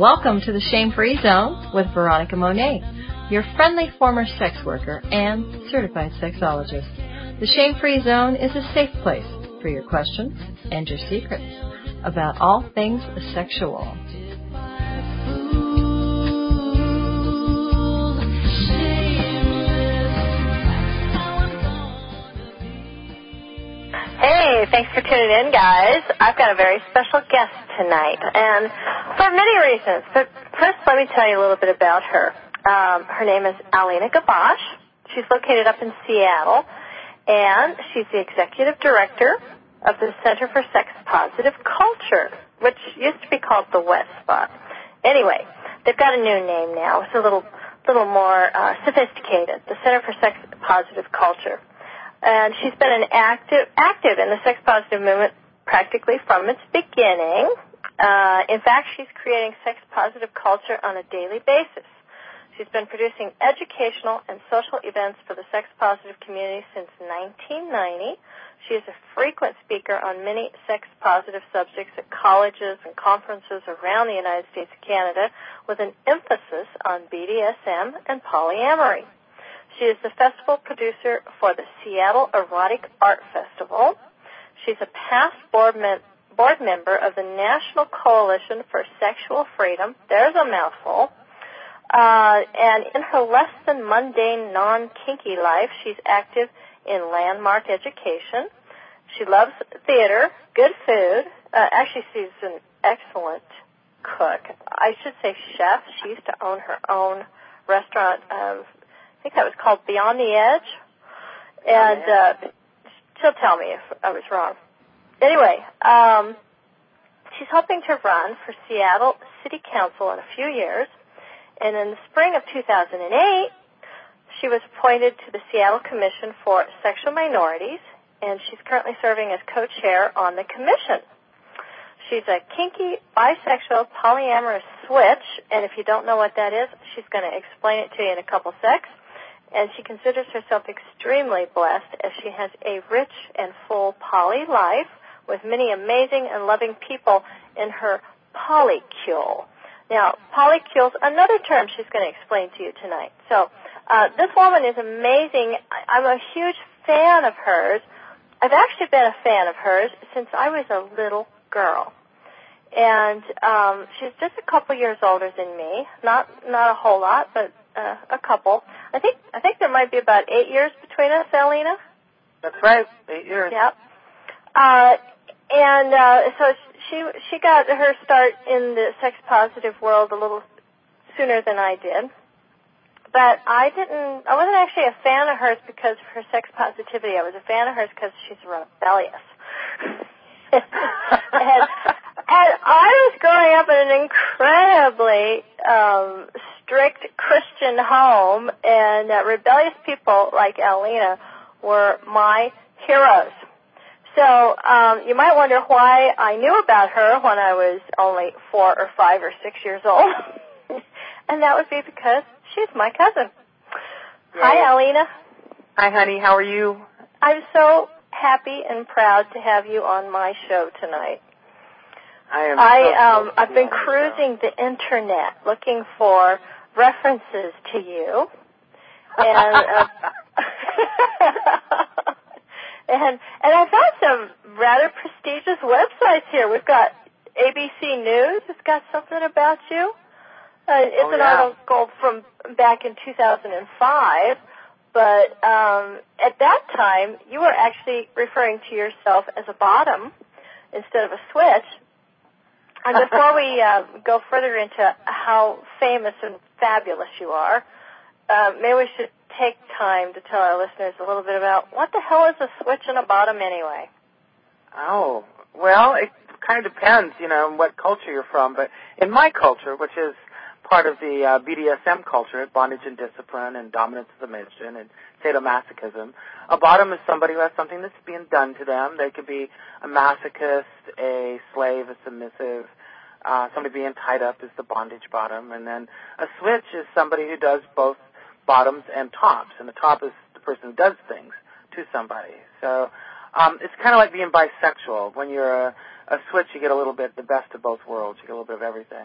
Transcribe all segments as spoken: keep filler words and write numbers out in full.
Welcome to the Shame-Free Zone with Veronica Monet, your friendly former sex worker and certified sexologist. The Shame-Free Zone is a safe place for your questions and your secrets about all things sexual. Hey, thanks for tuning in, guys. I've got a very special guest tonight, and for many reasons. But first, let me tell you a little bit about her. Um, her name is Alina Gabosh. She's located up in Seattle, and she's the executive director of the Center for Sex Positive Culture, which used to be called the West Spot. Anyway, they've got a new name now. It's a little, little more uh, sophisticated, the Center for Sex Positive Culture. And she's been an active, active in the sex positive movement practically from its beginning. Uh, in fact, she's creating sex positive culture on a daily basis. She's been producing educational and social events for the sex positive community since nineteen ninety. She is a frequent speaker on many sex positive subjects at colleges and conferences around the United States and Canada, with an emphasis on B D S M and polyamory. She is the festival producer for the Seattle Erotic Art Festival. She's a past board, mem- board member of the National Coalition for Sexual Freedom. There's a mouthful. Uh, and in her less than mundane, non-kinky life, she's active in landmark education. She loves theater, good food. Uh, actually, she's an excellent cook. I should say chef. She used to own her own restaurant. Um, I think that was called Beyond the Edge. And uh, she'll tell me if I was wrong. Anyway, um, she's hoping to run for Seattle City Council in a few years. And in the spring of two thousand eight, she was appointed to the Seattle Commission for Sexual Minorities, and she's currently serving as co-chair on the commission. She's a kinky, bisexual, polyamorous switch, and if you don't know what that is, she's going to explain it to you in a couple secs. And she considers herself extremely blessed as she has a rich and full poly life with many amazing and loving people in her polycule. Now, polycule's another term she's going to explain to you tonight. So uh, this woman is amazing. I'm a huge fan of hers. I've actually been a fan of hers since I was a little girl. And um, she's just a couple years older than me. Not not a whole lot, but uh, a couple. I think I think there might be about eight years between us, Alina. That's right, eight years. Yep. Uh, and uh, so she she got her start in the sex positive world a little sooner than I did. But I didn't. I wasn't actually a fan of hers because of her sex positivity. I was a fan of hers because she's rebellious. and, and I was growing up in an incredibly um, strict Christian home, and uh, rebellious people like Alina were my heroes. So um, you might wonder why I knew about her when I was only four or five or six years old. And that would be because she's my cousin. Yay. Hi, Alina. Hi, honey. How are you? I'm so happy and proud to have you on my show tonight. I am. I so um I've been cruising the internet looking for references to you, and uh, and and I found some rather prestigious websites here. We've got A B C News. It's got something about you. Uh, it's oh, an yeah. article from back in two thousand five. But um, at that time, you were actually referring to yourself as a bottom instead of a switch. And before we uh, go further into how famous and fabulous you are, uh, maybe we should take time to tell our listeners a little bit about what the hell is a switch and a bottom anyway? Oh, well, it kind of depends, you know, on what culture you're from. But in my culture, which is part of the uh, B D S M culture, bondage and discipline and dominance and submission and sadomasochism, a bottom is somebody who has something that's being done to them. They could be a masochist, a slave, a submissive. Uh, somebody being tied up is the bondage bottom. And then a switch is somebody who does both bottoms and tops. And the top is the person who does things to somebody. So um, it's kind of like being bisexual. When you're a, a switch, you get a little bit the best of both worlds. You get a little bit of everything.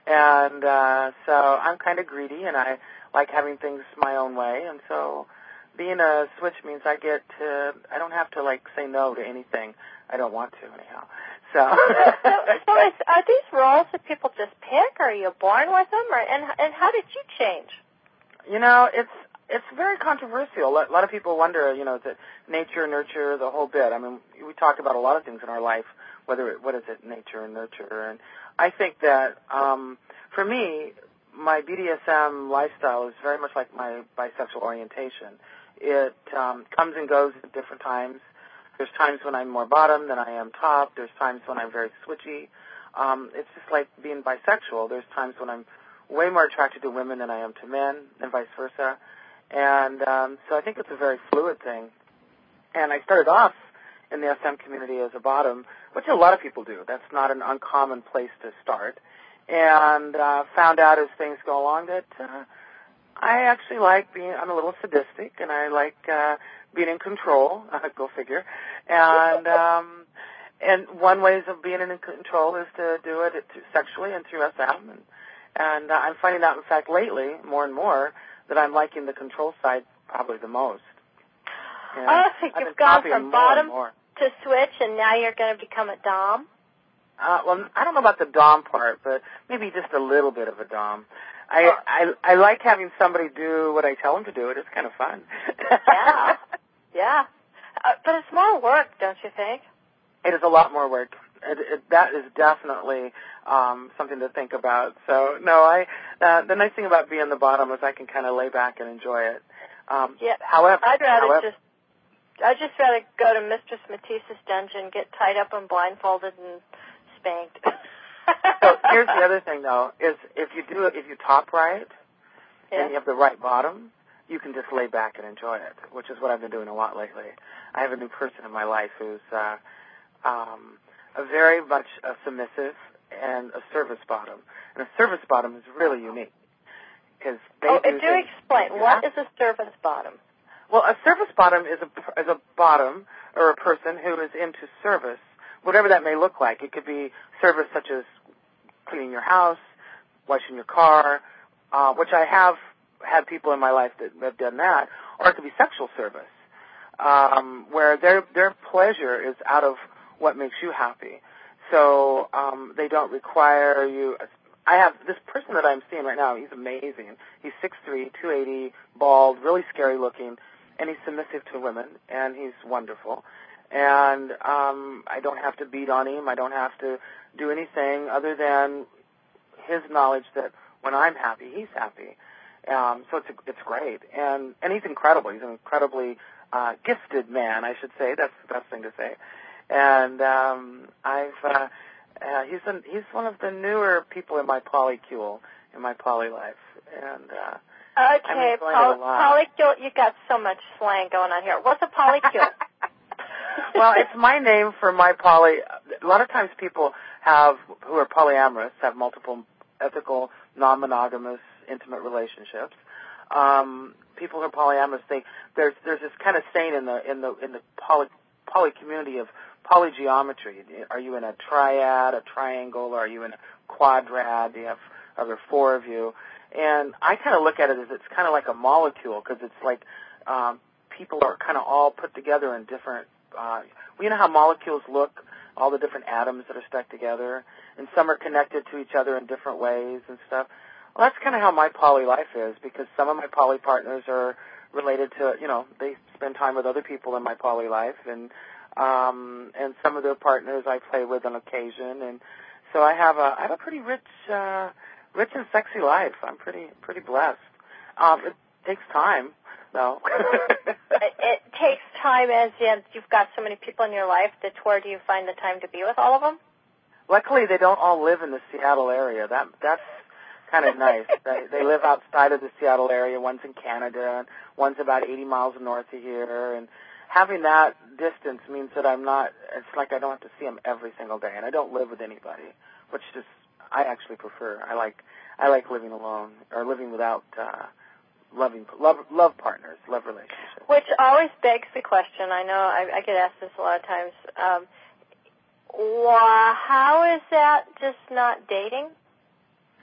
And uh, so I'm kind of greedy, and I like having things my own way. And so being a switch means I get to, I don't have to, like, say no to anything I don't want to, anyhow. So, so, so is, are these roles that people just pick, or are you born with them, or, and, and how did you change? You know, it's it's very controversial. A lot of people wonder, you know, is it nature, nurture, the whole bit. I mean, we talk about a lot of things in our life, whether it, what is it, nature and nurture. And I think that um, for me, my B D S M lifestyle is very much like my bisexual orientation. It um, comes and goes at different times. There's times when I'm more bottom than I am top. There's times when I'm very switchy. Um, it's just like being bisexual. There's times when I'm way more attracted to women than I am to men, and vice versa. And um, so I think it's a very fluid thing. And I started off in the S M community as a bottom, which a lot of people do. That's not an uncommon place to start. And uh, found out as things go along that uh, I actually like being, I'm a little sadistic, and I like uh, being in control, uh, go figure. And um, and one ways of being in control is to do it sexually and through S M. And, and uh, I'm finding out, in fact, lately, more and more, that I'm liking the control side probably the most. And oh, so you've gone from bottom to switch, and now you're going to become a dom? Uh, well, I don't know about the dom part, but maybe just a little bit of a dom. I, oh. I I like having somebody do what I tell them to do. It is kind of fun. yeah, yeah. Uh, but it's more work, don't you think? It is a lot more work. It, it, that is definitely um, something to think about. So, no, I. Uh, the nice thing about being the bottom is I can kind of lay back and enjoy it. Um, yeah. However, I'd rather however, just. I'd just rather go to Mistress Matisse's dungeon, get tied up and blindfolded and spanked. So here's the other thing, though, is if you do it, if you top right, yeah. and you have the right bottom, you can just lay back and enjoy it, which is what I've been doing a lot lately. I have a new person in my life who's uh, um, a very much a submissive and a service bottom. And a service bottom is really unique. Because they oh, do, do things, explain. Yeah. What is a service bottom? Well, a service bottom is a, is a bottom or a person who is into service, whatever that may look like. It could be service such as cleaning your house, washing your car, uh, which I have had people in my life that have done that, or it could be sexual service, um, where their their pleasure is out of what makes you happy. So um, they don't require you. I have this person that I'm seeing right now. He's amazing. He's six three, two eighty, bald, really scary looking, and he's submissive to women, and he's wonderful. And um, I don't have to beat on him. I don't have to do anything other than his knowledge that when I'm happy, he's happy. Um, so it's it's great, and and he's incredible. He's an incredibly uh, gifted man, I should say. That's the best thing to say. And um, I've uh, uh, he's an, he's one of the newer people in my polycule, in my poly life, and uh, okay, poly- polycule. You got so much slang going on here. What's a polycule? Well, it's my name for my poly. A lot of times people have, who are polyamorous, have multiple ethical, non-monogamous, intimate relationships. Um, people who are polyamorous, they, there's there's this kind of saying in the in the in the poly poly community of polygeometry. Are you in a triad, a triangle, or are you in a quadrad? Do you have are there four of you? And I kind of look at it as it's kind of like a molecule, because it's like um, people are kind of all put together in different. Uh, well, you know how molecules look, all the different atoms that are stuck together, and some are connected to each other in different ways and stuff. Well, that's kind of how my poly life is, because some of my poly partners are related to, you know, they spend time with other people in my poly life, and um, and some of their partners I play with on occasion, and so I have a I have a pretty rich, uh, rich and sexy life. I'm pretty pretty blessed. Um, it takes time, though. it, it takes time, as in you've got so many people in your life. That where do you find the time to be with all of them? Luckily, they don't all live in the Seattle area. That that's kind of nice. They, they live outside of the Seattle area. One's in Canada, and one's about eighty miles north of here. And having that distance means that I'm not. It's like I don't have to see them every single day, and I don't live with anybody, which just I actually prefer. I like I like living alone or living without. Uh, Loving love, love partners, love relationships. Which always begs the question. I know I, I get asked this a lot of times. Um, why, how is that just not dating?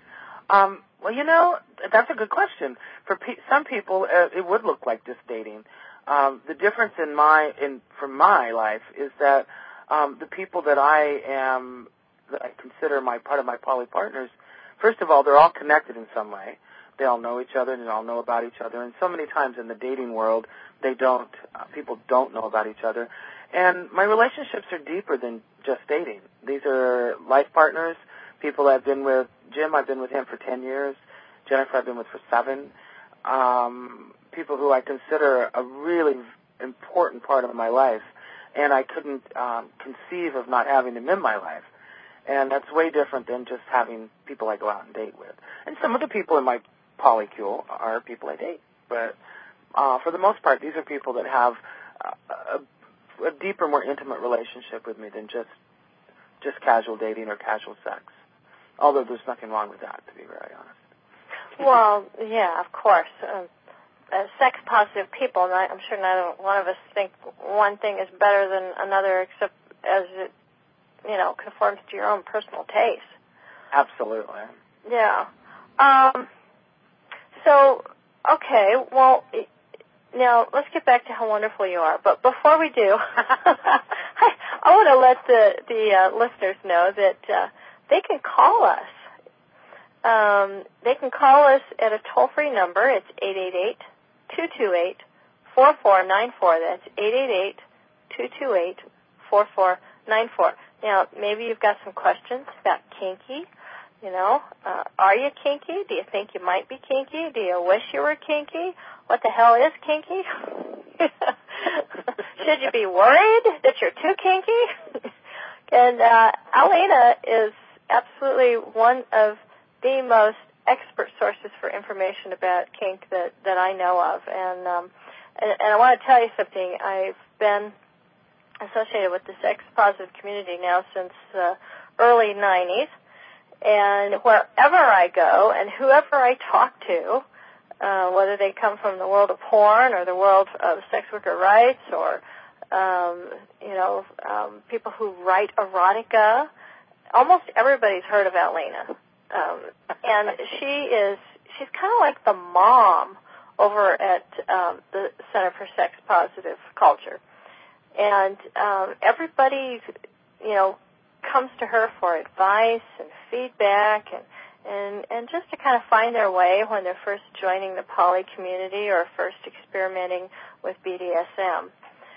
Um, well, you know, that's a good question. For pe- some people, uh, it would look like just dating. Um, the difference in my, in from my life is that um, the people that I am, that I consider my part of my poly partners, first of all, they're all connected in some way. They all know each other and they all know about each other. And so many times in the dating world, they don't, uh, people don't know about each other. And my relationships are deeper than just dating. These are life partners, people I've been with. Jim, I've been with him for ten years. Jennifer, I've been with for seven. Um, people who I consider a really important part of my life. And I couldn't um, conceive of not having them in my life. And that's way different than just having people I go out and date with. And some of the people in my polycule are people I date. But uh, for the most part, these are people that have a, a deeper, more intimate relationship with me than just just casual dating or casual sex. Although there's nothing wrong with that, to be very honest. Well, yeah, of course. Um, uh, sex-positive people, and I, I'm sure not one of us think one thing is better than another except as it, you know, conforms to your own personal taste. Absolutely. Yeah. Um, so, okay, well, now let's get back to how wonderful you are. But before we do, I, I want to let the, the uh, listeners know that uh, they can call us. Um, they can call us at a toll-free number. It's eight eight eight, two two eight, four four nine four. That's eight eight eight, two two eight, four four nine four. Now, maybe you've got some questions about kinky. You know, uh, are you kinky? Do you think you might be kinky? Do you wish you were kinky? What the hell is kinky? Should you be worried that you're too kinky? And uh, Alina is absolutely one of the most expert sources for information about kink that, that I know of. And, um, and, and I want to tell you something. I've been associated with the sex-positive community now since the early nineties. And wherever I go and whoever I talk to, uh, whether they come from the world of porn or the world of sex worker rights or, um, you know, um, people who write erotica, almost everybody's heard of Alina. Um, and she is, she's kind of like the mom over at um, the Center for Sex Positive Culture. And um, everybody, you know, comes to her for advice and feedback and, and, and just to kind of find their way when they're first joining the poly community or first experimenting with B D S M.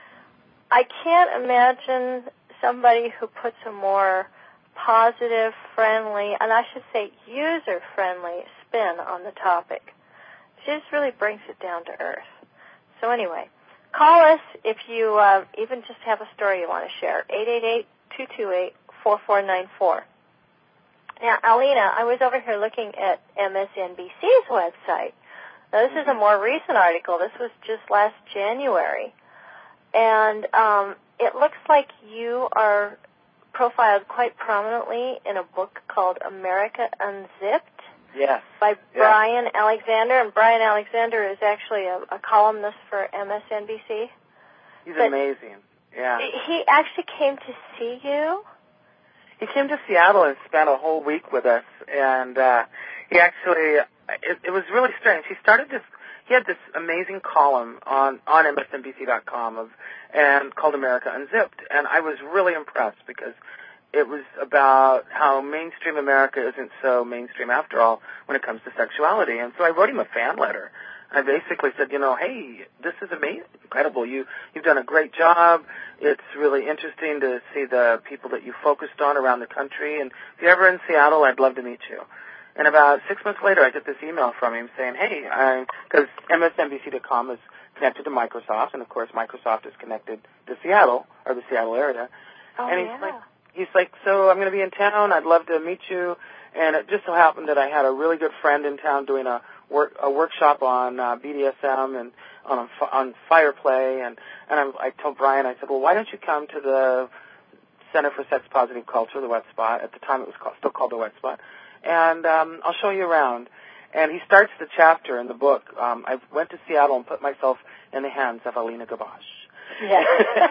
I can't imagine somebody who puts a more positive, friendly, and I should say user-friendly spin on the topic. She just really brings it down to earth. So anyway, call us if you uh, even just have a story you want to share, eight eight eight, two two eight, four four nine four. Now, Alina, I was over here looking at M S N B C's website. Now, this is a more recent article. This was just last January. And um, it looks like you are profiled quite prominently in a book called America Unzipped. Yes. By yes. Brian Alexander. And Brian Alexander is actually a, a columnist for M S N B C. He's but amazing. Yeah. He actually came to see you? He came to Seattle and spent a whole week with us. And uh, he actually, it, it was really strange. He started this, he had this amazing column on, on M S N B C dot com of, and called America Unzipped. And I was really impressed because it was about how mainstream America isn't so mainstream after all when it comes to sexuality. And so I wrote him a fan letter. I basically said, you know, hey, this is amazing, incredible. You, you've done a great job. It's really interesting to see the people that you focused on around the country. And if you're ever in Seattle, I'd love to meet you. And about six months later, I get this email from him saying, hey, because M S N B C dot com is connected to Microsoft, and, of course, Microsoft is connected to Seattle, or the Seattle area. Oh, and he's yeah. like, he's like, so I'm going to be in town. I'd love to meet you. And it just so happened that I had a really good friend in town doing a work a workshop on uh, B D S M and on on fire play. And and I, I told Brian, I said, well, why don't you come to the Center for Sex Positive Culture, the Wet Spot. At the time, it was called, still called the Wet Spot. And um, I'll show you around. And he starts the chapter in the book. Um, I went to Seattle and put myself in the hands of Alina Gabosh. Yes.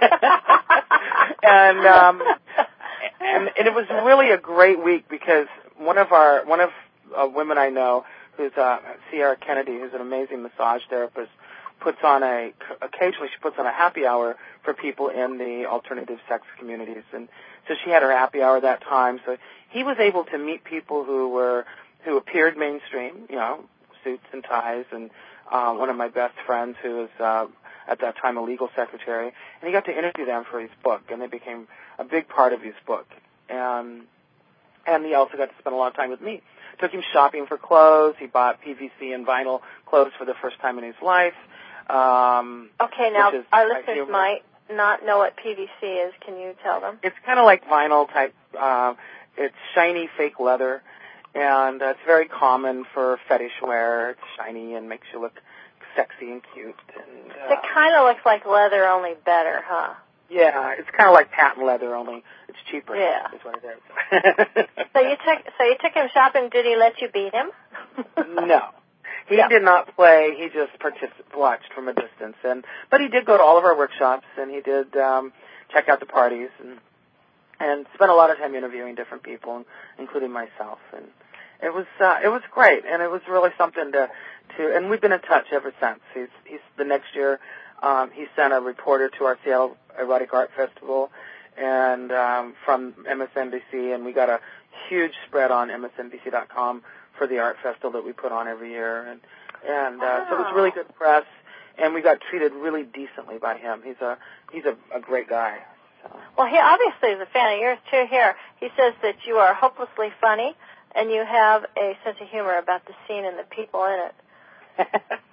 and, um, and and it was really a great week because one of our one of of women I know, who's uh, Sierra Kennedy, who's an amazing massage therapist, puts on a, occasionally she puts on a happy hour for people in the alternative sex communities. And so she had her happy hour that time. So he was able to meet people who were, who appeared mainstream, you know, suits and ties, and uh, one of my best friends who was uh, at that time a legal secretary. And he got to interview them for his book, and they became a big part of his book. And, and he also got to spend a lot of time with me. Took him shopping for clothes. He bought P V C and vinyl clothes for the first time in his life. Um, okay, now our listeners might not know what P V C is. Can you tell them? It's kind of like vinyl type. Uh, it's shiny fake leather, and uh, it's very common for fetish wear. It's shiny and makes you look sexy and cute. And, uh, it kind of looks like leather, only better, huh? Yeah, it's kind of like patent leather, only it's cheaper. Yeah, is what it is. so you took so you took him shopping. Did he let you beat him? No. He yeah. did not play. He just particip- watched from a distance, and but he did go to all of our workshops, and he did um, check out the parties, and and spent a lot of time interviewing different people, including myself. And it was uh, it was great, and it was really something to to. And we've been in touch ever since. He's he's the next year um, he sent a reporter to our Seattle Erotic Art Festival, and um, from M S N B C, and we got a huge spread on M S N B C dot com. For the art festival that we put on every year, and and uh, wow. so it was really good press, and we got treated really decently by him. He's a he's a, a great guy. So. Well, he obviously is a fan of yours too. Here, he says that you are hopelessly funny, and you have a sense of humor about the scene and the people in it.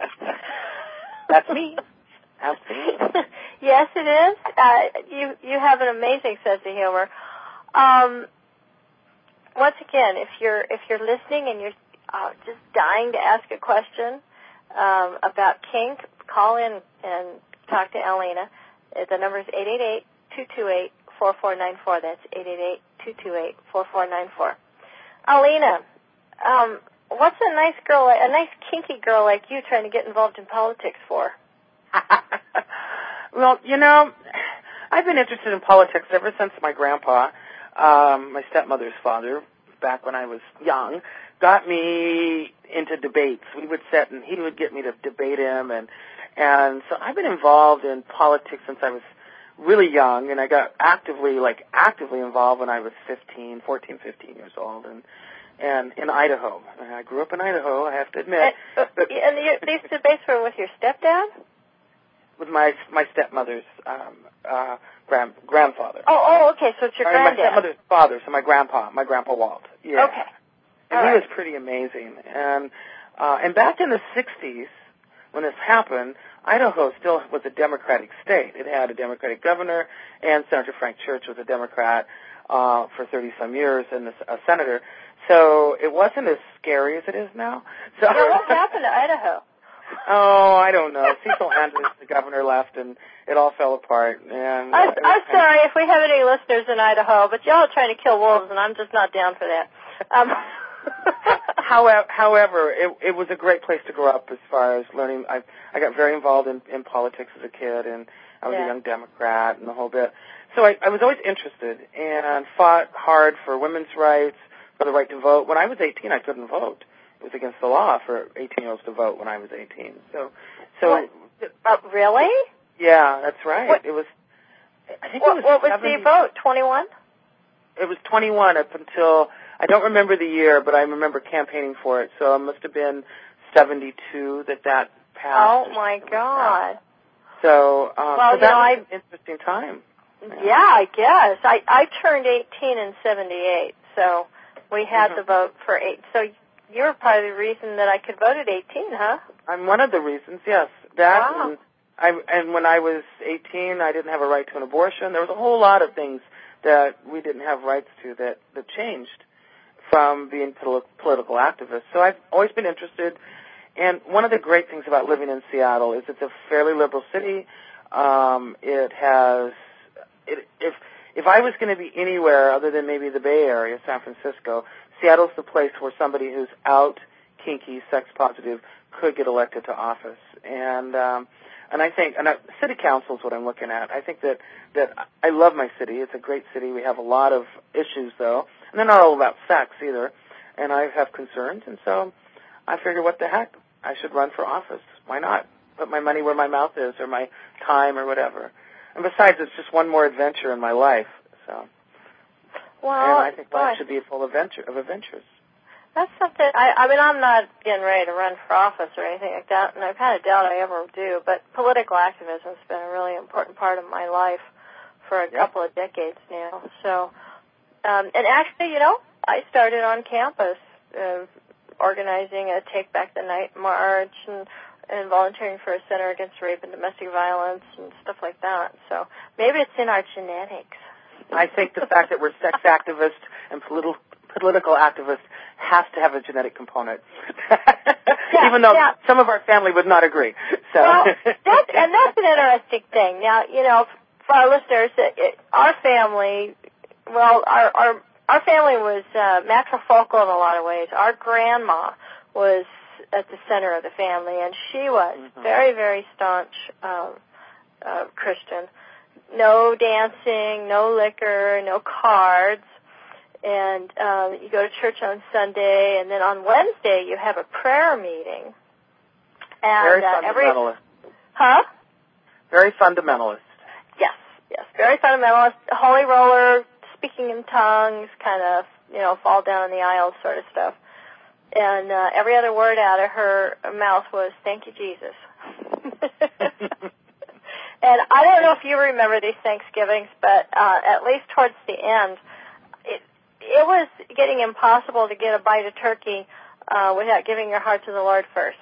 That's me. Absolutely. Yes, it is. Uh, you you have an amazing sense of humor. Um, Once again, if you're if you're listening and you're uh, just dying to ask a question um, about kink, call in and talk to Alina. The number is eight eight eight, two two eight, four four nine four. That's eight eight eight, two two eight, four four nine four. Alina, um, what's a nice girl, a nice kinky girl like you trying to get involved in politics for? Well, you know, I've been interested in politics ever since my grandpa. Um, my stepmother's father, back when I was young, got me into debates. We would sit and he would get me to debate him, and and so I've been involved in politics since I was really young, and I got actively, like actively involved when I was fifteen, fourteen, fifteen years old, and and in Idaho. And I grew up in Idaho, I have to admit. And, uh, but, and you, these debates were with your stepdad? With my my stepmother's um, uh, grand, grandfather. Oh, oh, okay. So it's your I mean, granddad. my stepmother's father, so my grandpa, my grandpa Walt. Yeah. Okay. And All he right. was pretty amazing. And uh, and back in the sixties, when this happened, Idaho still was a Democratic state. It had a Democratic governor, and Senator Frank Church was a Democrat uh, for thirty some years, and a senator. So it wasn't as scary as it is now. So yeah, what happened to Idaho? Oh, I don't know. Cecil Andrews, the governor, left, and it all fell apart. And I'm, uh, I'm sorry if we have any listeners in Idaho, but y'all are trying to kill wolves, and I'm just not down for that. Um. however, however, it, it was a great place to grow up as far as learning. I I got very involved in, in politics as a kid, and I was yeah. a young Democrat and the whole bit. So I, I was always interested and fought hard for women's rights, for the right to vote. When I was eighteen, I couldn't vote. It was against the law for eighteen-year-olds to vote when I was eighteen. So, so what? Uh, really? Yeah, that's right. What? It was. I think what, it was. What was seventy, the vote? Twenty-one. It was twenty-one up until I don't remember the year, but I remember campaigning for it. So it must have been seventy-two that that passed. Oh my God! Like so, uh, well, so that you know, was I, an interesting time. Yeah. yeah, I guess I I turned eighteen in seventy-eight, so we had mm-hmm. the vote for eight. So. You're probably the reason that I could vote at eighteen, huh? I'm one of the reasons, yes. That wow. and, I, and when I was eighteen, I didn't have a right to an abortion. There was a whole lot of things that we didn't have rights to that, that changed from being pol- political activists. So I've always been interested. And one of the great things about living in Seattle is it's a fairly liberal city. Um, it has, it, if if I was going to be anywhere other than maybe the Bay Area, San Francisco, Seattle's the place where somebody who's out, kinky, sex positive could get elected to office. And um, and I think, and I, city council is what I'm looking at. I think that, that I love my city. It's a great city. We have a lot of issues, though, and they're not all about sex either. and I have concerns, and so I figure, what the heck? I should run for office. Why not? Put my money where my mouth is, or my time, or whatever. And besides, it's just one more adventure in my life. So, well, and I think life boy. should be full of adventure of adventures. That's something. I, I mean, I'm not getting ready to run for office or anything like that, and I kind of doubt I ever do. But political activism has been a really important part of my life for a Yep. couple of decades now. So, um, and actually, you know, I started on campus uh, organizing a Take Back the Night march and, and volunteering for a center against rape and domestic violence and stuff like that. So maybe it's in our genetics. I think the fact that we're sex activists and political political activists has to have a genetic component, yeah, even though yeah. some of our family would not agree. So, well, that's, and that's an interesting thing. Now, you know, for our listeners, it, it, our family, well, our our, our family was uh, matrifocal in a lot of ways. Our grandma was at the center of the family, and she was mm-hmm. very, very staunch uh, uh, Christian. No dancing, no liquor, no cards. And um, you go to church on Sunday, and then on Wednesday you have a prayer meeting. And, very uh, fundamentalist. Every, huh? Very fundamentalist. Yes, yes, very fundamentalist. Holy roller, speaking in tongues, kind of, you know, fall down in the aisle sort of stuff. And uh, every other word out of her mouth was, "Thank you, Jesus." And I don't know if you remember these Thanksgivings, but uh, at least towards the end, it it was getting impossible to get a bite of turkey uh, without giving your heart to the Lord first.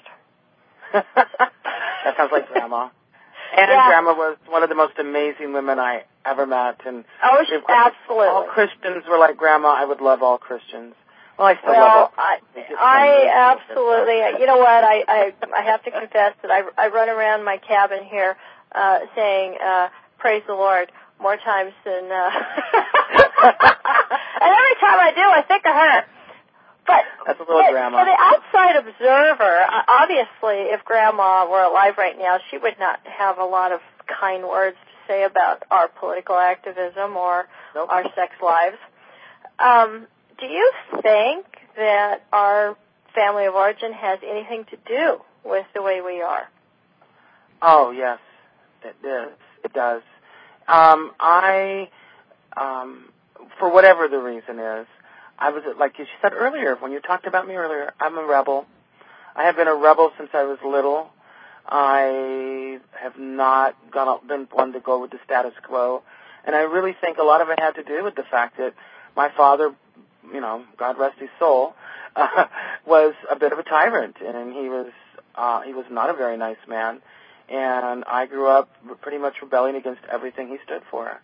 That sounds like Grandma. And yeah. Grandma was one of the most amazing women I ever met. And oh, if, absolutely. If all Christians were like Grandma, I would love all Christians. Well, I still well, love all I, I absolutely. You know what? I, I I have to confess that I I run around my cabin here uh, saying uh, "Praise the Lord" more times than. Uh, and every time I do, I think of her. But that's a little for, Grandma. For the outside observer, obviously, if Grandma were alive right now, she would not have a lot of kind words to say about our political activism or nope. our sex lives. Um, do you think that our family of origin has anything to do with the way we are? Oh, yes, it is. It does. Um, I, um, for whatever the reason is, I was, like you said earlier, when you talked about me earlier, I'm a rebel. I have been a rebel since I was little. I have not gone up, been one to go with the status quo. And I really think a lot of it had to do with the fact that my father, you know, God rest his soul, uh, was a bit of a tyrant. And he was, uh, he was not a very nice man. And I grew up pretty much rebelling against everything he stood for.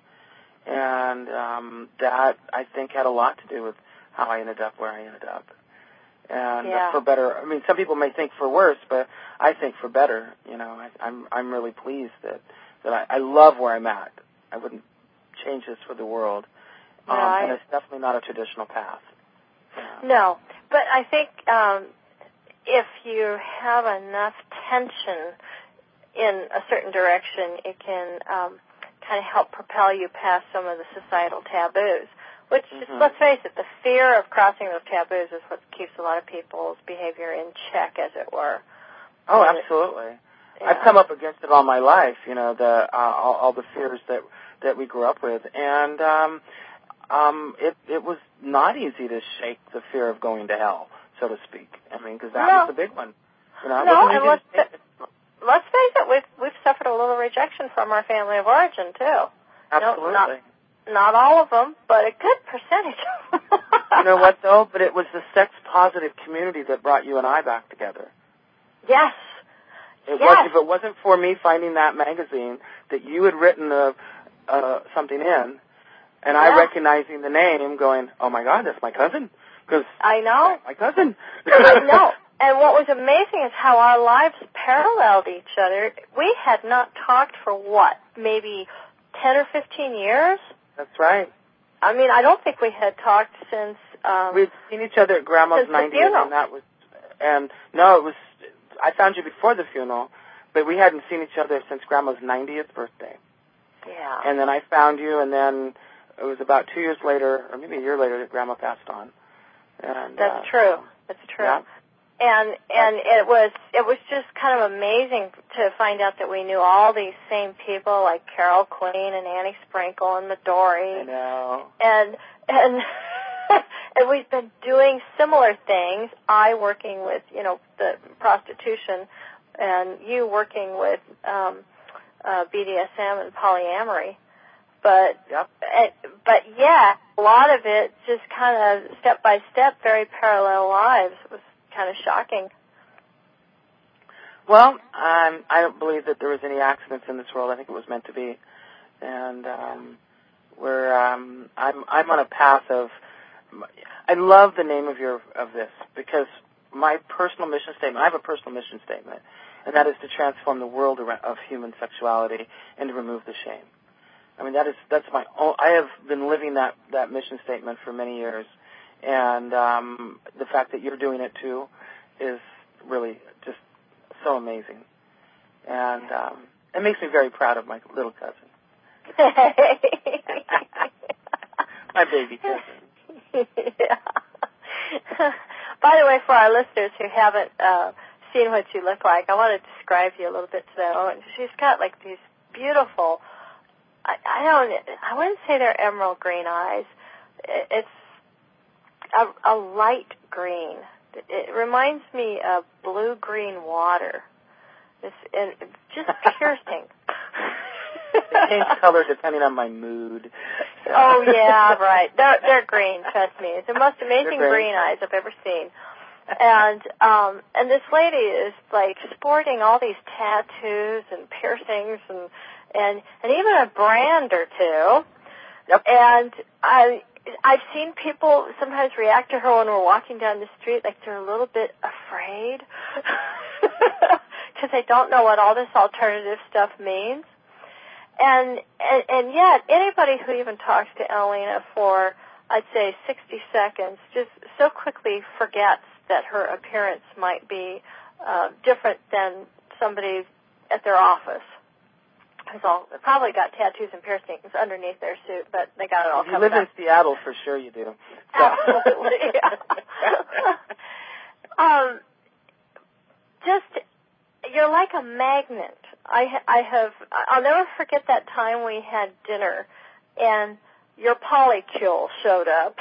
And um, that, I think, had a lot to do with how I ended up where I ended up. And yeah. uh, for better, I mean, some people may think for worse, but I think for better. You know, I, I'm I'm really pleased that, that I, I love where I'm at. I wouldn't change this for the world. Um, no, I, and it's definitely not a traditional path. Yeah. No, but I think um, if you have enough tension in a certain direction, it can um, kind of help propel you past some of the societal taboos. Which, mm-hmm. let's face it, the fear of crossing those taboos is what keeps a lot of people's behavior in check, as it were. Oh, and absolutely. It, yeah. I've come up against it all my life, you know, the uh, all, all the fears that that we grew up with. And um, um, it, it was not easy to shake the fear of going to hell, so to speak. I mean, because that no. was the big one. You know, no, and let's, fa- let's face it, we've, we've suffered a little rejection from our family of origin, too. Absolutely. No, not, Not all of them, but a good percentage. You know what, though? But it was the sex-positive community that brought you and I back together. Yes. It yes. was, if it wasn't for me finding that magazine that you had written a, uh, something in, and yeah. I recognizing the name, going, "Oh my God, that's my cousin." Because I know my cousin. I know. And what was amazing is how our lives paralleled each other. We had not talked for what, maybe ten or fifteen years. That's right. I mean, I don't think we had talked since... Um, We'd seen each other at Grandma's ninetieth, and that was... And, no, it was... I found you before the funeral, but we hadn't seen each other since Grandma's ninetieth birthday. Yeah. And then I found you, and then it was about two years later, or maybe a year later, that Grandma passed on. And, That's uh, true. That's true. Yeah. And and it was it was just kind of amazing to find out that we knew all these same people like Carol Queen and Annie Sprinkle and Midori. I know. And and and we've been doing similar things. I working with you know the prostitution, and you working with um, uh, B D S M and polyamory. But yep. but yeah, a lot of it just kind of step by step, very parallel lives. It was kind of shocking. Well, um, I don't believe that there was any accidents in this world. I think it was meant to be, and um, we're um, I'm I'm on a path of. I love the name of your of this because my personal mission statement. I have a personal mission statement, and that is to transform the world of human sexuality and to remove the shame. I mean, that is that's my own, I have been living that, that mission statement for many years, and um, the fact that you're doing it too is really just so amazing, and um, it makes me very proud of my little cousin, my baby cousin. Yeah. By the way, for our listeners who haven't uh, seen what you look like, I want to describe you a little bit to them. She's got like these beautiful. I, I don't. I wouldn't say they're emerald green eyes. It's a, a light green. It reminds me of blue-green water. It's and just piercing. They change color depending on my mood. So. Oh yeah, right. They're they're green. Trust me. It's the most amazing green eyes I've ever seen. And um, and this lady is like sporting all these tattoos and piercings and. And, and even a brand or two. Yep. And I, I've seen people sometimes react to her when we're walking down the street like they're a little bit afraid because they don't know what all this alternative stuff means. And, and, and yet anybody who even talks to Alina for, I'd say, sixty seconds just so quickly forgets that her appearance might be uh, different than somebody at their office. So they probably got tattoos and piercings underneath their suit, but they got it all covered. You live up. in Seattle, for sure you do. So. Absolutely, yeah. um, just, you're like a magnet. I, I have, I'll never forget that time we had dinner, and your polycule showed up.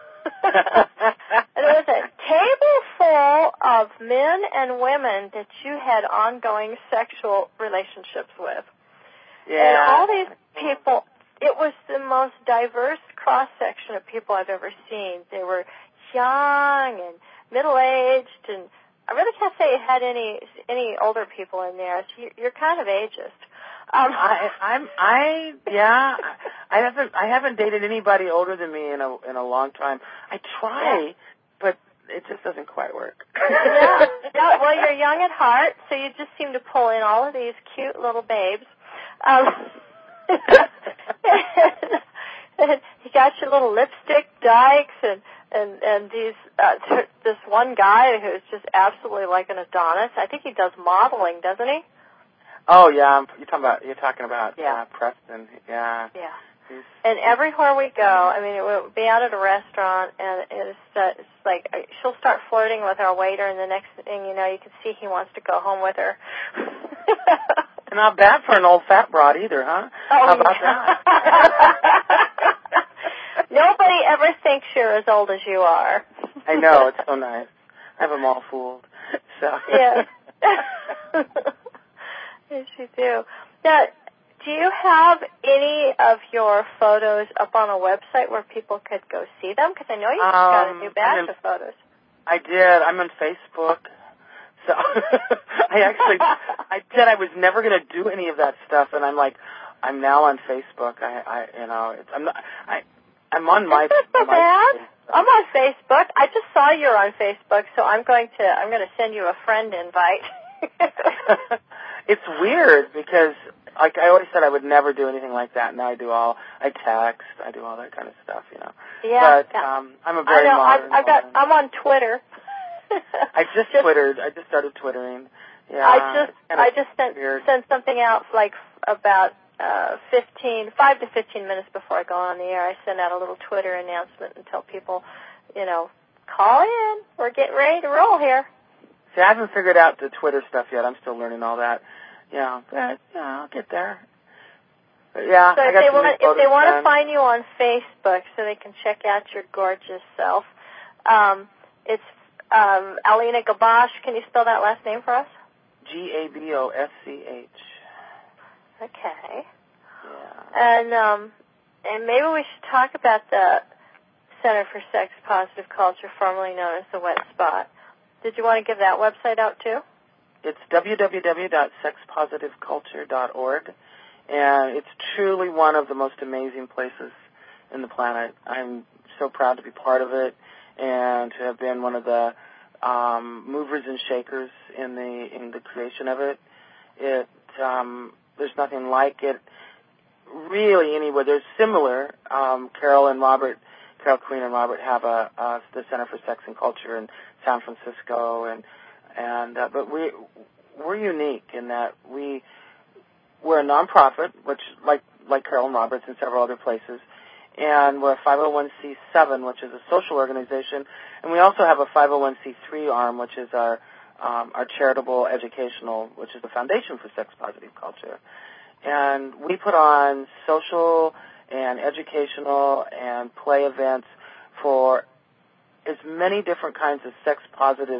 And it was a table full of men and women that you had ongoing sexual relationships with. Yeah. And all these people, it was the most diverse cross-section of people I've ever seen. They were young and middle-aged, and I really can't say you had any any older people in there. So you're kind of ageist. Um, I, I'm, I, yeah, I haven't, I haven't dated anybody older than me in a in a long time. I try, yeah. but it just doesn't quite work. Yeah. No, well, you're young at heart, so you just seem to pull in all of these cute little babes. Um, and you got your little lipstick dykes and and and these uh, t- this one guy who's just absolutely like an Adonis. I think he does modeling, doesn't he? Oh yeah, you're talking about you're talking about yeah. uh, Preston. Yeah. Yeah. He's, and everywhere we go, I mean, it would be out at a restaurant, and it's, uh, it's like uh, she'll start flirting with our waiter, and the next thing you know, you can see he wants to go home with her. Not bad for an old fat broad either, huh? Oh, How about yeah. that? Nobody ever thinks you're as old as you are. I know, it's so nice. I have them all fooled. So. Yes. Yes, you do. Now, do you have any of your photos up on a website where people could go see them? Because I know you just um, got a new batch in, of photos. I did. I'm on Facebook. So I actually, I said I was never going to do any of that stuff, and I'm like, I'm now on Facebook. I, I you know, it's, I'm not, I, I'm on my. That's not so my bad. Facebook. I'm on Facebook. I just saw you're on Facebook, so I'm going to, I'm going to send you a friend invite. It's weird because, like I always said, I would never do anything like that. Now I do all, I text, I do all that kind of stuff, you know. Yeah. But yeah. um, I'm a very I know, modern I've, I've got, woman. I'm on Twitter. I just, just Twittered. I just started Twittering. Yeah. I just, I just sent, sent something out like about uh, fifteen, five to fifteen minutes before I go on the air. I send out a little Twitter announcement and tell people, you know, call in. We're getting ready to roll here. See, I haven't figured out the Twitter stuff yet. I'm still learning all that. Yeah, but yeah, I'll get there. But yeah, so I if got they some want, if they want to done. find you on Facebook, so they can check out your gorgeous self, um, it's um, Alina Gabosch. Can you spell that last name for us? G A B O S C H. Okay. Yeah. And um, and maybe we should talk about the Center for Sex Positive Culture, formerly known as the Wet Spot. Did you want to give that website out too? It's w w w dot sex positive culture dot org, and it's truly one of the most amazing places in the planet. I'm so proud to be part of it and to have been one of the um, movers and shakers in the in the creation of it. It um, there's nothing like it really anywhere. There's similar. Um, Carol and Robert, Carol Queen and Robert have a, a the Center for Sex and Culture in San Francisco, and and uh, but we we're unique in that we we're a nonprofit, which like like Carol and Robert's and several other places, and we're a five oh one c seven, which is a social organization, and we also have a five oh one c three arm, which is our um, our charitable educational, which is the Foundation for Sex Positive Culture, and we put on social and educational and play events for as many different kinds of sex positive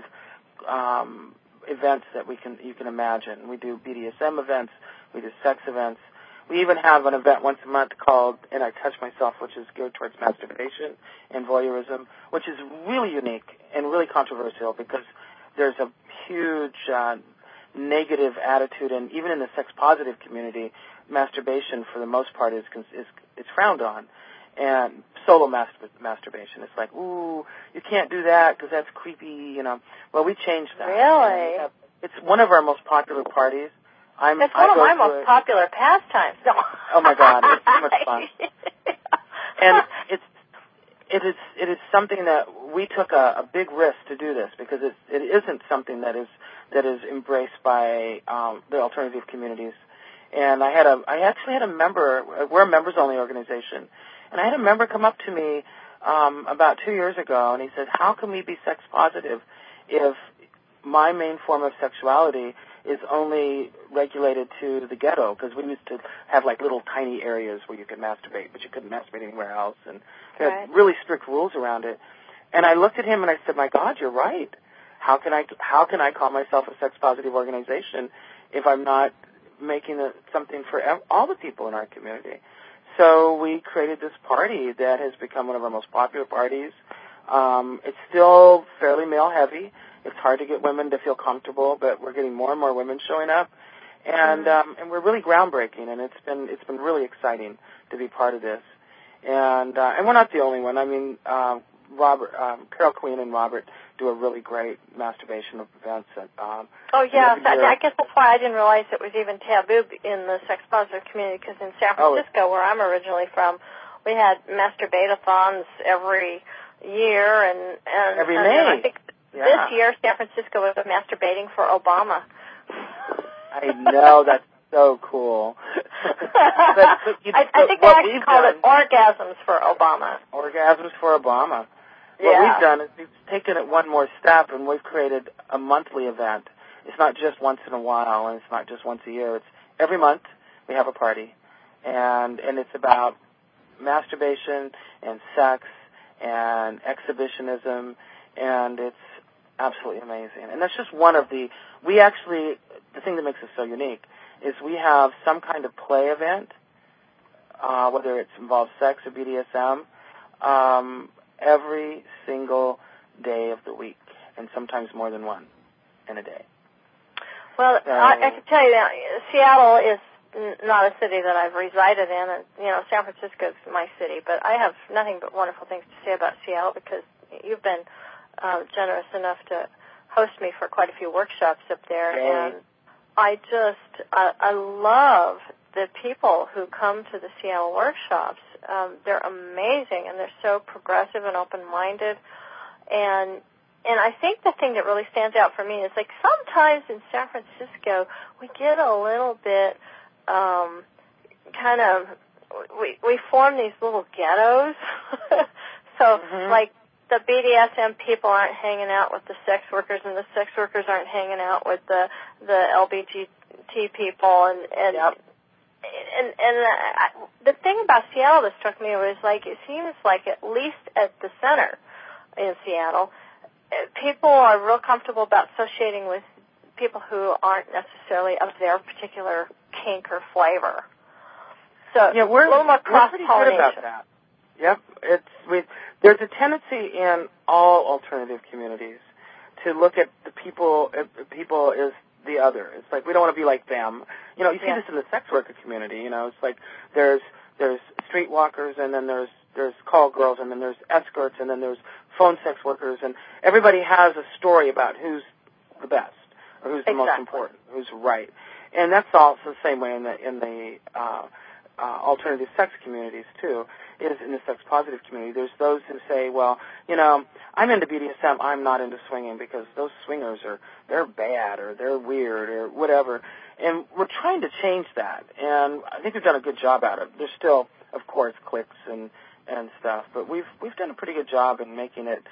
um, events that we can you can imagine. We do B D S M events, we do sex events. We even have an event once a month called And I Touch Myself, which is geared towards masturbation and voyeurism, which is really unique and really controversial because there's a huge uh, negative attitude, and even in the sex positive community, masturbation for the most part is is is frowned on. And solo mastur- masturbation, it's like, ooh, you can't do that because that's creepy, you know. Well, we changed that. Really? We have, it's one of our most popular parties. I'm, it's I one of my most it. popular pastimes. No. Oh my God, it's so much fun. And it's it is it is something that we took a, a big risk to do this because it it isn't something that is that is embraced by um, the alternative communities. And I had a I actually had a member. We're a members only organization. And I had a member come up to me um, about two years ago, and he said, how can we be sex positive if my main form of sexuality is only regulated to the ghetto? Because we used to have, like, little tiny areas where you could masturbate, but you couldn't masturbate anywhere else, and they right. had really strict rules around it. And I looked at him, and I said, my God, you're right. How can I, how can I call myself a sex positive organization if I'm not making a, something for all the people in our community? So we created this party that has become one of our most popular parties. Um, it's still fairly male-heavy. It's hard to get women to feel comfortable, but we're getting more and more women showing up, and mm. um, and we're really groundbreaking. And it's been it's been really exciting to be part of this. And uh, and we're not the only one. I mean, uh, Robert, um, Carol Queen and Robert do a really great masturbation events. At, um, oh yeah, so I guess that's why I didn't realize it was even taboo in the sex positive community. Because in San Francisco, oh, where I'm originally from, we had masturbate-a-thons every year, and and every and, May. and I think yeah. this year San Francisco was masturbating for Obama. I know, that's so cool. but, but you, I, I think they actually called done, it orgasms for Obama. Orgasms for Obama. Yeah. What we've done is we've taken it one more step, and we've created a monthly event. It's not just once in a while, and it's not just once a year. It's every month we have a party, and and it's about masturbation and sex and exhibitionism, and it's absolutely amazing. And that's just one of the, we actually, the thing that makes us so unique is we have some kind of play event, uh, whether it involves sex or B D S M, um, every single day of the week, and sometimes more than one in a day. Well, so, I, I can tell you that Seattle is n- not a city that I've resided in, and, you know, San Francisco is my city, but I have nothing but wonderful things to say about Seattle because you've been uh, generous enough to host me for quite a few workshops up there, yay. and I just, I, I love the people who come to the Seattle workshops. Um, they're amazing, and they're so progressive and open-minded. And and I think the thing that really stands out for me is, like, sometimes in San Francisco we get a little bit um, kind of, we we form these little ghettos. so, mm-hmm. like, the B D S M people aren't hanging out with the sex workers, and the sex workers aren't hanging out with the the L G B T people, and and yep. and, and uh, the thing about Seattle that struck me was like it seems like at least at the center in Seattle, people are real comfortable about associating with people who aren't necessarily of their particular kink or flavor. So yeah, we're, a little more we're pretty good about that. Yep, it's we. There's a tendency in all alternative communities to look at the people. Uh, people as the other. It's like we don't want to be like them. You know, you see yeah. this in the sex worker community. You know, it's like there's there's streetwalkers, and then there's there's call girls, and then there's escorts, and then there's phone sex workers, and everybody has a story about who's the best or who's the exactly. most important, who's right. And that's also the same way in the in the uh, uh, alternative sex communities too. Is in the sex positive community. There's those who say, well, you know, I'm into B D S M, I'm not into swinging because those swingers are they're bad or they're weird or whatever. And we're trying to change that, and I think we've done a good job at it. There's still, of course, cliques and and stuff, but we've we've done a pretty good job in making it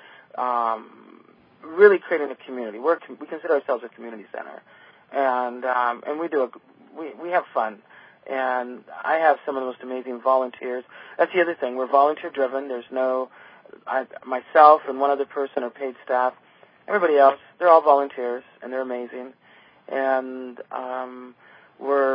um, really creating a community. We're we consider ourselves a community center, and um, and we do a, we we have fun. And I have some of the most amazing volunteers. That's the other thing. We're volunteer-driven. There's no, I, myself and one other person are paid staff. Everybody else, they're all volunteers, and they're amazing. And um, we're,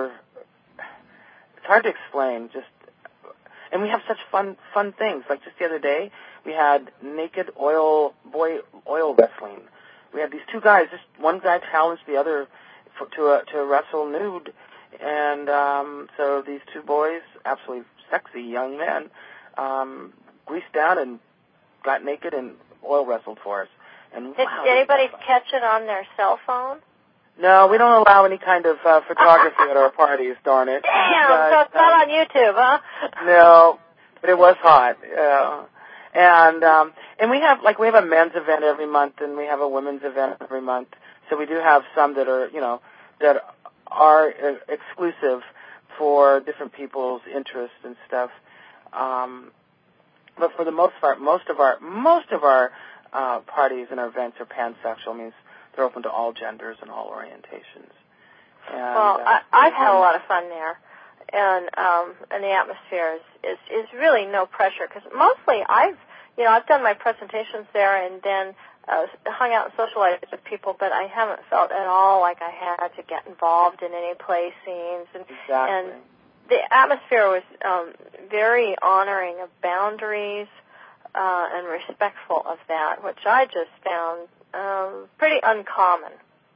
it's hard to explain. Just, and we have such fun, fun things. Like just the other day, we had naked oil boy oil wrestling. We had these two guys. Just one guy challenged the other for, to a, to wrestle nude. And um, so these two boys, absolutely sexy young men, um, greased down and got naked and oil wrestled for us. And Did wow, anybody catch it on their cell phone? No, we don't allow any kind of uh, photography at our parties, darn it. Damn, but, so it's not um, on YouTube, huh? No, but it was hot. Yeah. And um, and we have like we have a men's event every month, and we have a women's event every month. So we do have some that are you know that are uh, exclusive for different people's interests and stuff. Um, but for the most part, most of our most of our uh, parties and our events are pansexual, means they're open to all genders and all orientations. And, well, uh, I, I've had a lot of fun there, and um, and the atmosphere is, is, is really no pressure because mostly I've you know I've done my presentations there and then uh, hung out and socialized with people, but I haven't felt at all like I had to get involved in any play scenes. And, exactly. and the atmosphere was um, very honoring of boundaries uh, and respectful of that, which I just found um, pretty uncommon.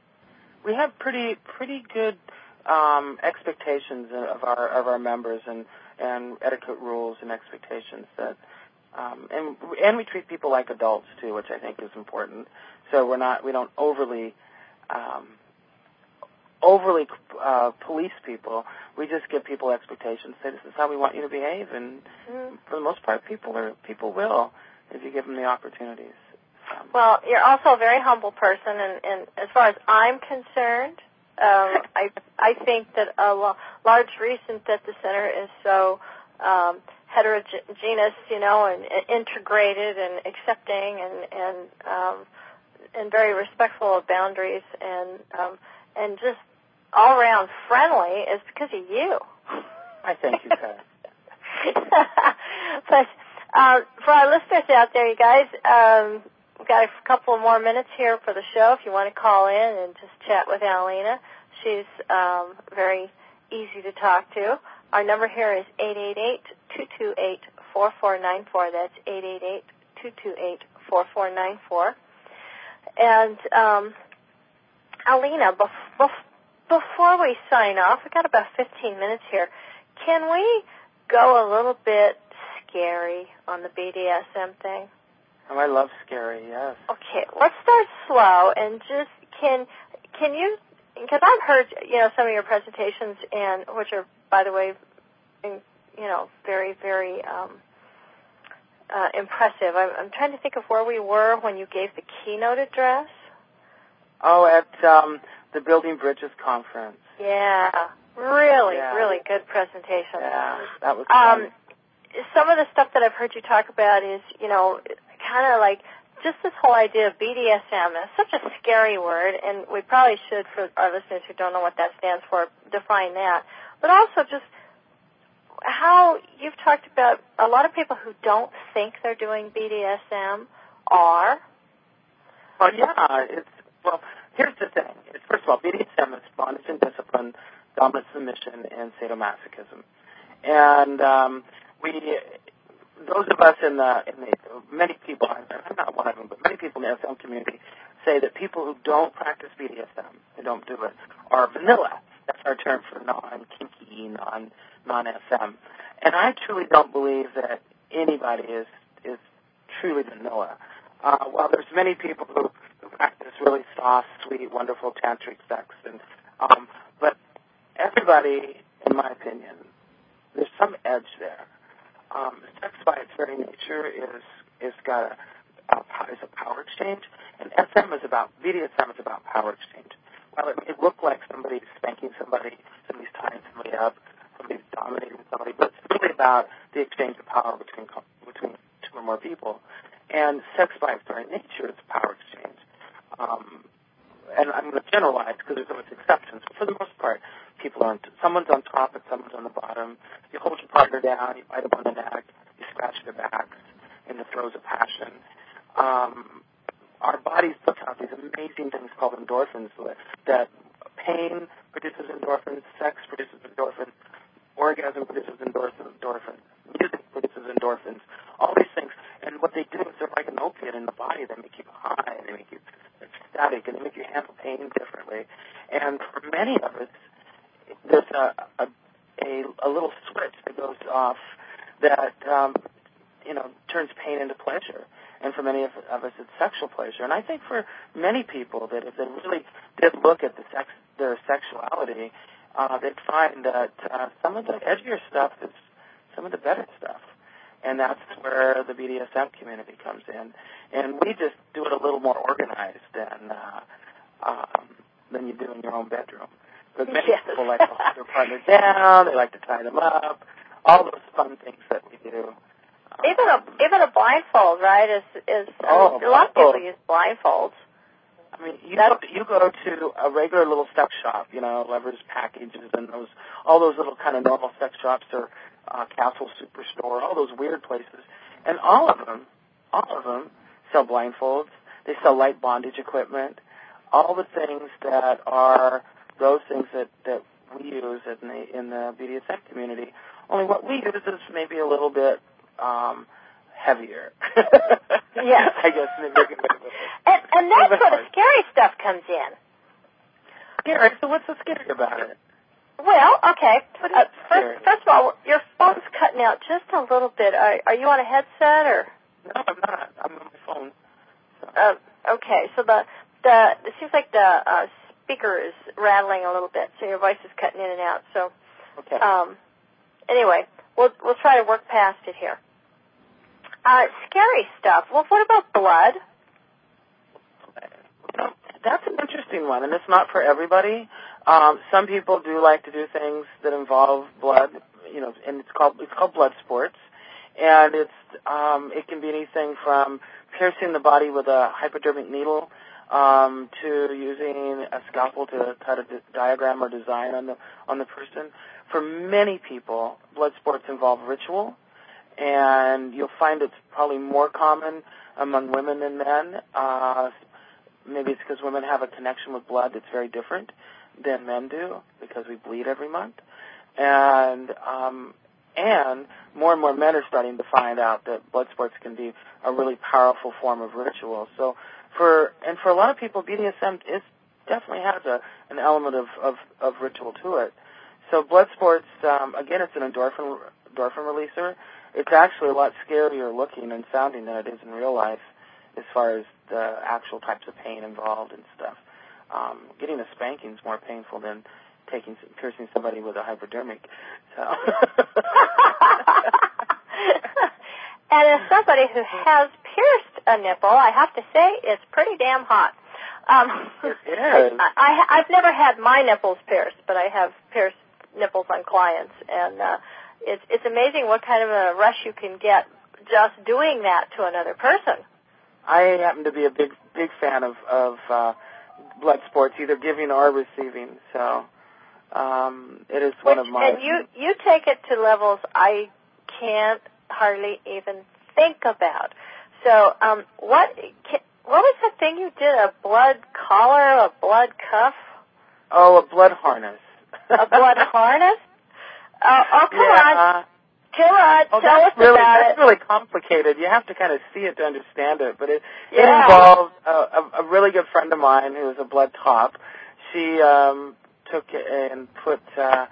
We have pretty pretty good um, expectations of our of our members and, and etiquette rules and expectations that. Um, and and we treat people like adults too, which I think is important. So we're not we don't overly um, overly uh, police people. We just give people expectations. Say this is how we want you to behave, and mm. for the most part, people are people will if you give them the opportunities. Um, well, you're also a very humble person, and, and as far as I'm concerned, um, I I think that a lo- large reason that the center is so um, heterogeneous, you know, and, and integrated and accepting and and um, and very respectful of boundaries and um, and just all around friendly is because of you. I thank you, Pat. But uh, for our listeners out there, you guys, um, we've got a couple more minutes here for the show. If you want to call in and just chat with Alina, she's um, very easy to talk to. Our number here is eight eight eight, two two eight, four four nine four. That's eight eight eight, two two eight, four four nine four. And, um, Alina, bef- bef- before we sign off, we've got about fifteen minutes here. Can we go a little bit scary on the B D S M thing? Oh, I love scary, yes. Okay, let's start slow and just, can can you, because I've heard, you know, some of your presentations, and which are, by the way, in, you know, very, very um, uh, impressive. I'm, I'm trying to think of where we were when you gave the keynote address. Oh, at um, the Building Bridges Conference. Yeah, really, yeah. really good presentation. Yeah, that was um, fun. Some of the stuff that I've heard you talk about is, you know, kind of like just this whole idea of B D S M is such a scary word, and we probably should, for our listeners who don't know what that stands for, define that. But also just how you've talked about a lot of people who don't think they're doing B D S M are. Well, yeah, it's, well, here's the thing. It's, first of all, B D S M is bondage and discipline, dominant submission, and sadomasochism. And um, we, those of us in the, in the, many people, I'm not one of them, but many people in the S M community say that people who don't practice B D S M, who don't do it, are vanilla. That's our term for non-kinky, non, non-S M. And I truly don't believe that anybody is, is truly vanilla. Uh, while there's many people who, who practice really soft, sweet, wonderful tantric sex, and um, but everybody, in my opinion, there's some edge there. Um, sex by its very nature is is got a, a is a power exchange, and S M is about B D S M is about power exchange. While it may look like somebody's spanking somebody, somebody's tying somebody up, somebody's dominating somebody, but it's really about the exchange of power between between two or more people. And sex by its very nature is a power exchange. Um, and I'm going to generalize because there's always exceptions. But for the most part, people are on t- someone's on top and someone's on the bottom. You hold your partner down, you bite them on the neck, you scratch their backs in the throes of passion. Um, our bodies put out these amazing things called endorphins that pain produces endorphins, sex produces endorphins, orgasm produces endorphins, music produces endorphins, all these things. And what they do is they're like an opiate in the body. They make you high, and they make you ecstatic, and they make you handle pain differently. And for many of us, there's a a, a, a little switch that goes off that, um, you know, turns pain into pleasure. And for many of, of us, it's sexual pleasure. And I think for many people that if they really did look at the sex, their sexuality, uh, they'd find that uh, some of the edgier stuff is some of the better stuff. And that's where the B D S M community comes in. And we just do it a little more organized than uh, um, than you do in your own bedroom. Because many yes. people like to hold their partner down, they like to tie them up, all those fun things that we do. Even a even a blindfold, right? Is is oh, I mean, a lot of people use blindfolds. I mean, you go, you go to a regular little sex shop, you know, Lever's Packages and those all those little kind of normal sex shops, or uh, Castle Superstore, all those weird places, and all of them, all of them sell blindfolds. They sell light bondage equipment, all the things that are those things that, that we use in the in the B D S M community. Only what we use is maybe a little bit um, heavier. Yes. I guess maybe a good way to put it. And, and that's where the scary stuff comes in. Scary? So what's so scary about it? Well, okay. Uh, scary? first, first of all, your phone's cutting out just a little bit. Are, are you on a headset or? No, I'm not. I'm on my phone. So. Uh, okay. So the the it seems like the uh, speaker is rattling a little bit, so your voice is cutting in and out. So, okay. Um, anyway, we'll we'll try to work past it here. Uh, scary stuff. Well, what about blood? Well, that's an interesting one, and it's not for everybody. Um, some people do like to do things that involve blood, you know, and it's called it's called blood sports, and it's um, it can be anything from piercing the body with a hypodermic needle um, to using a scalpel to cut a di- diagram or design on the on the person. For many people, blood sports involve ritual. And you'll find it's probably more common among women than men. Uh, maybe it's because women have a connection with blood that's very different than men do, because we bleed every month. And um, and more and more men are starting to find out that blood sports can be a really powerful form of ritual. So for and for a lot of people, B D S M is definitely has a an element of, of, of ritual to it. So blood sports, um, again, it's an endorphin endorphin releaser. It's actually a lot scarier looking and sounding than it is in real life as far as the actual types of pain involved and stuff. Um, getting a spanking is more painful than taking piercing somebody with a hypodermic. So. And as somebody who has pierced a nipple, I have to say it's pretty damn hot. Um, it is. I, I, I've never had my nipples pierced, but I have pierced nipples on clients, and uh, It's it's amazing what kind of a rush you can get just doing that to another person. I happen to be a big big fan of of uh, blood sports, either giving or receiving. So um, it is one Which, of my. And you you take it to levels I can't hardly even think about. So um, what can, what was the thing you did? A blood collar, a blood cuff? Oh, a blood harness. A blood harness? Uh, oh, come yeah. on. Come on, oh, tell us really, about that's it. really complicated. You have to kind of see it to understand it. But it, yeah. it involved a, a, a really good friend of mine who was a blood top. She um, took and put, uh,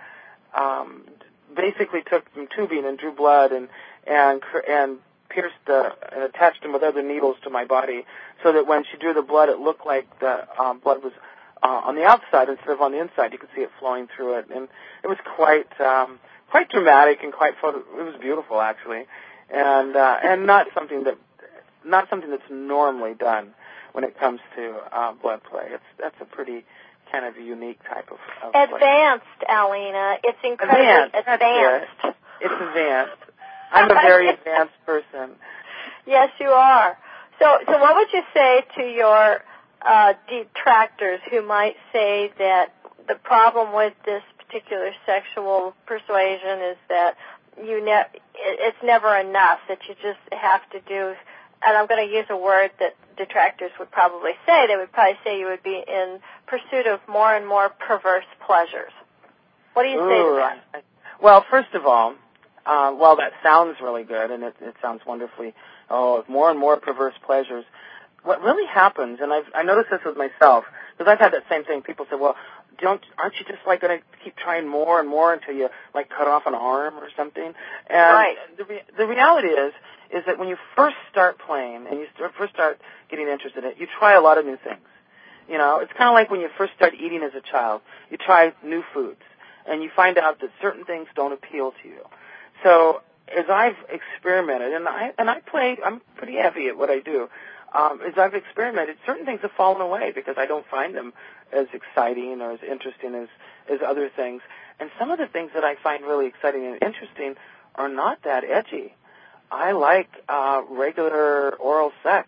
um, basically took some tubing and drew blood and and and pierced the and attached them with other needles to my body, so that when she drew the blood, it looked like the um, blood was uh, on the outside instead of on the inside. You could see it flowing through it, and it was quite. Um, Quite dramatic and quite photo. It was beautiful, actually, and uh, and not something that not something that's normally done when it comes to uh, blood play. It's that's a pretty kind of unique type of, of advanced, play. Alina. It's incredibly advanced. advanced. It. It's advanced. I'm a very advanced person. Yes, you are. So, so what would you say to your uh, detractors who might say that the problem with this particular sexual persuasion is that you ne- it's never enough, that you just have to do, and I'm going to use a word that detractors would probably say. They would probably say you would be in pursuit of more and more perverse pleasures. What do you Ooh, say to that? I, well, first of all, uh, while that sounds really good, and it, it sounds wonderfully, oh, more and more perverse pleasures, what really happens, and I've I noticed this with myself, because I've had that same thing. People say, well, don't aren't you just like going to keep trying more and more until you like cut off an arm or something? And right. the re- the reality is is that when you first start playing and you start, first start getting interested in it, you try a lot of new things. You know, it's kind of like when you first start eating as a child. You try new foods, and you find out that certain things don't appeal to you. So as I've experimented, and I and I play, I'm pretty heavy at what I do. Um, as I've experimented, certain things have fallen away because I don't find them as exciting or as interesting as, as other things. And some of the things that I find really exciting and interesting are not that edgy. I like uh, regular oral sex.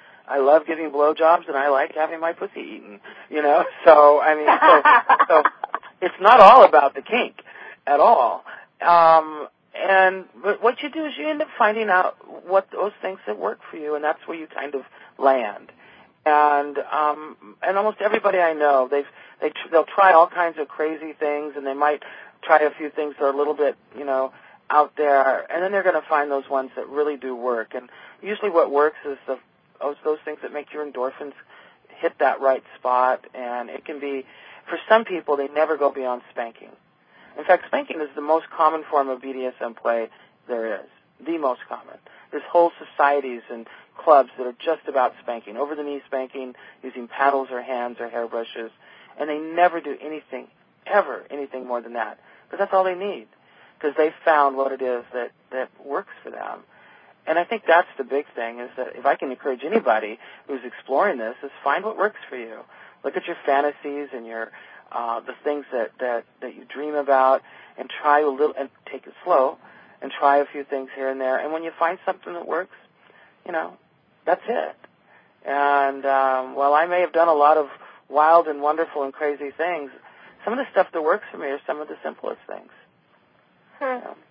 I love giving blowjobs, and I like having my pussy eaten. You know, so I mean, so, so it's not all about the kink at all. Um, And but what you do is you end up finding out what those things that work for you, and that's where you kind of land. And um, and almost everybody I know, they've they tr- they'll try all kinds of crazy things, and they might try a few things that are a little bit, you know, out there, and then they're going to find those ones that really do work. And usually, what works is the those those things that make your endorphins hit that right spot. And it can be, for some people, they never go beyond spanking. In fact, spanking is the most common form of B D S M play there is, the most common. There's whole societies and clubs that are just about spanking, over-the-knee spanking, using paddles or hands or hairbrushes, and they never do anything, ever anything more than that, because that's all they need, because they've found what it is that, that works for them. And I think that's the big thing, is that if I can encourage anybody who's exploring this, is find what works for you. Look at your fantasies and your Uh, the things that, that, that you dream about, and try a little, and take it slow, and try a few things here and there. And when you find something that works, you know, that's it. And um, while I may have done a lot of wild and wonderful and crazy things, some of the stuff that works for me are some of the simplest things. Hmm. Yeah.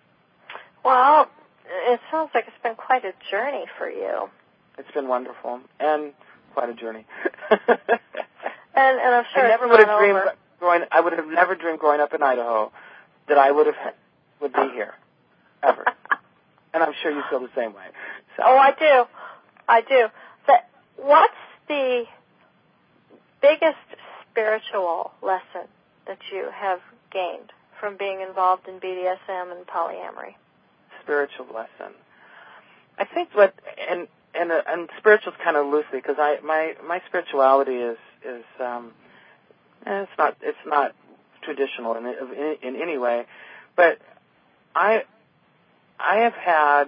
Well, it sounds like it's been quite a journey for you. It's been wonderful, and quite a journey. And, and I'm sure I never it's would not have dreamed over. growing. I would have never dreamed growing up in Idaho that I would have would be here ever. And I'm sure you feel the same way. So. Oh, I do, I do. So, what's the biggest spiritual lesson that you have gained from being involved in B D S M and polyamory? Spiritual lesson. I think what and and uh, and spiritual's kind of loosely, because I my my spirituality is is um eh, it's not it's not traditional in, in in any way, but I I have had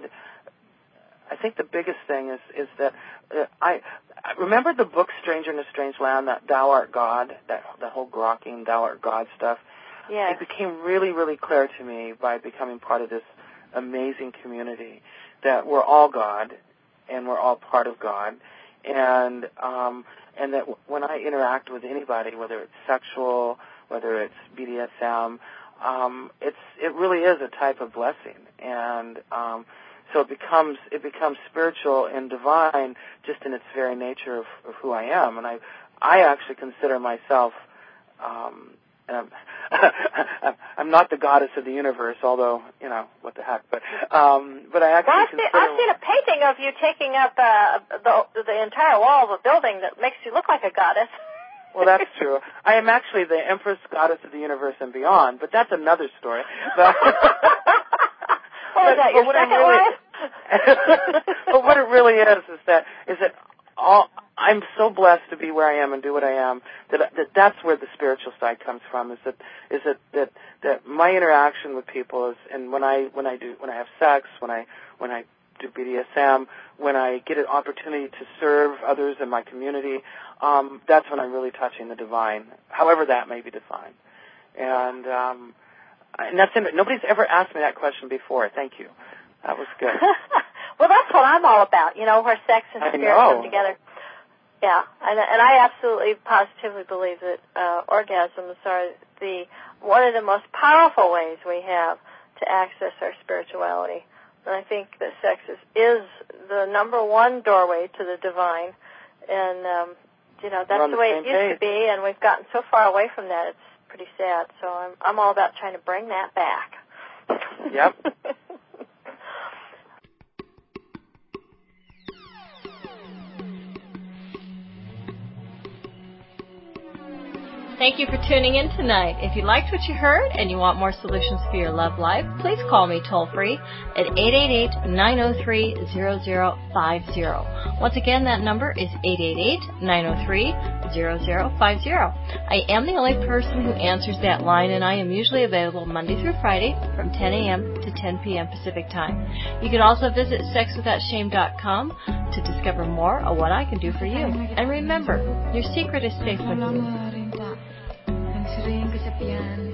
I think the biggest thing is is that uh, I, I remember the book Stranger in a Strange Land, that Thou Art God, that that whole grokking Thou Art God stuff. Yes. It became really really clear to me by becoming part of this amazing community that we're all God, and we're all part of God, and um, and that w- when I interact with anybody, whether it's sexual, whether it's B D S M, um, it's it really is a type of blessing, and um, so it becomes it becomes spiritual and divine just in its very nature of, of who I am, and I I actually consider myself. Um, and I'm, I'm not the goddess of the universe, although, you know, what the heck. But um, but I actually well, I've, consider... seen, I've seen a painting of you taking up uh, the, the entire wall of a building that makes you look like a goddess. Well, that's true. I am actually the Empress Goddess of the Universe and beyond, but that's another story. But, well, is that your second really, wife? But what it really is is that is that all... I'm so blessed to be where I am and do what I am. That, that that's where the spiritual side comes from. Is that is that, that that my interaction with people is, and when I when I do when I have sex, when I when I do B D S M, when I get an opportunity to serve others in my community, um, that's when I'm really touching the divine, however that may be defined. And um, and that's nobody's ever asked me that question before. Thank you. That was good. Well, that's what I'm all about. You know, where sex and spirit come together. Yeah, and, and I absolutely, positively believe that uh, orgasms are the one of the most powerful ways we have to access our spirituality. And I think that sex is, is the number one doorway to the divine. And, um, you know, that's the, the way it used page. to be, and we've gotten so far away from that, it's pretty sad. So I'm, I'm all about trying to bring that back. Yep. Thank you for tuning in tonight. If you liked what you heard and you want more solutions for your love life, please call me toll-free at eight eight eight, nine oh three, zero zero five zero. Once again, that number is eight eight eight, nine oh three, zero zero five zero. I am the only person who answers that line, and I am usually available Monday through Friday from ten a.m. to ten p.m. Pacific Time. You can also visit sex without shame dot com to discover more of what I can do for you. And remember, your secret is safe with you. Sering kesepian